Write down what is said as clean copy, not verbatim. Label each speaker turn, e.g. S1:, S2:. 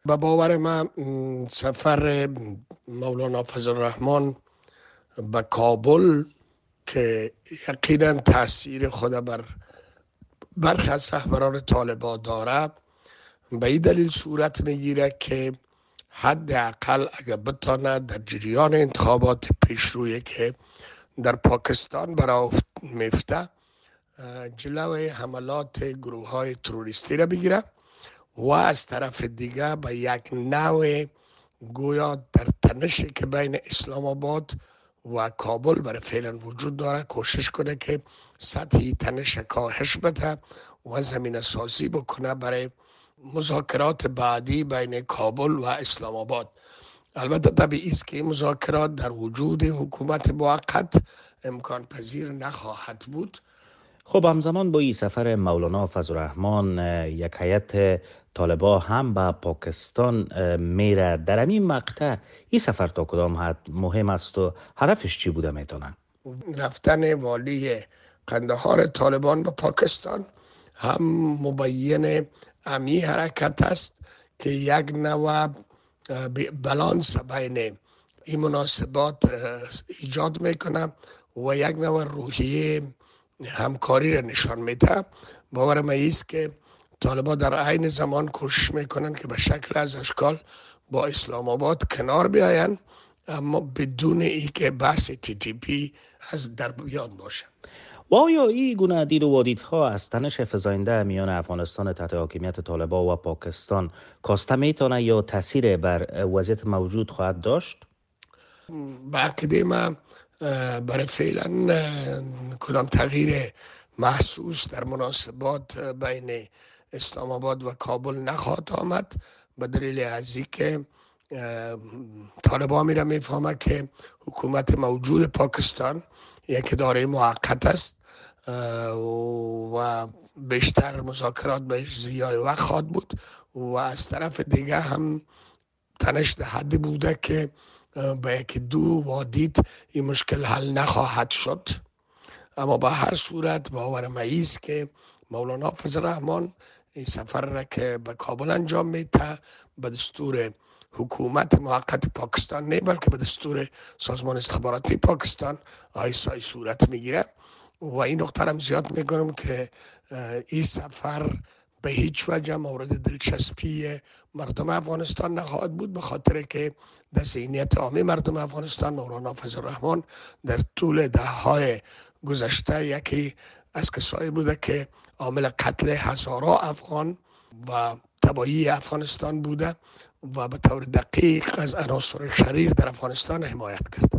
S1: به باور من سفر مولانا فضل الرحمن به کابل که یقینا تاثیر خود بر برخی از رهبران طالبان داره، به این دلیل صورت میگیره که حداقل اگر بتانه در جریان انتخابات پیشرویی که در پاکستان برای میفته جلوی حملات گروه های تروریستی را بگیره و از طرف دیگه به یک نوع گویا در تنشی که بین اسلام آباد و کابل برای فعلا وجود داره کوشش کنه که سطحی تنش کاهش بده و زمینه سازی بکنه برای مذاکرات بعدی بین کابل و اسلام آباد. البته طبیعی است که این مذاکرات در وجود حکومت موقت امکان پذیر نخواهد بود.
S2: خب همزمان با این سفر مولانا فضل الرحمن یک هیئت طالبان هم به پاکستان میره. در این مقطع این سفر تا کدام حد مهم است و هدفش چی بوده میتونه؟
S1: رفتن والی قندهار طالبان به پاکستان هم مبین امی حرکت است که یک نوع بالانس بین این مناسبات ایجاد میکنه و یک نوع روحیه همکاری را نشان میده. باور من است که طالبان در عین زمان کوشش میکنن که به شکل از اشکال با اسلام آباد کنار بیاین، اما بدون اینکه بحث TTP از در بیان باشه.
S2: و آیا این گونه دید و واردها از تنش فزاینده میان افغانستان تحت حاکمیت طالبان و پاکستان کاسته میتونه یا تاثیر بر وضعیت موجود خواهد داشت؟
S1: به عقیده من برای فعلا کدام تغییر محسوس در مناسبات بین اسلام آباد و کابل نخواهد آمد، به دلیل از اینکه طالبان میره میفهمه که حکومت موجود پاکستان یک اداره موقت است و بیشتر مذاکرات بهش زیای وقت خواهد بود و از طرف دیگه هم تنش در حدی بوده که به یک دو وادید این مشکل حل نخواهد شد. اما به هر صورت باور من است که مولانا فضل الرحمن این سفر را که به کابل انجام میده به دستور حکومت موقت پاکستان نه بلکه به دستور سازمان استخباراتی پاکستان آیسای صورت میگیره و این نقطه را زیاد میکنم که این سفر به هیچ وجه مورد دلچسپی مردم افغانستان نخواهد بود، به خاطر که در ذهنیت عامی مردم افغانستان مولانا فضل الرحمن در طول دهه‌های گذشته یکی از کسایی بوده که عامل قتل هزاران افغان و تباهی افغانستان بوده و به طور دقیق از عناصر شریر در افغانستان حمایت کرد.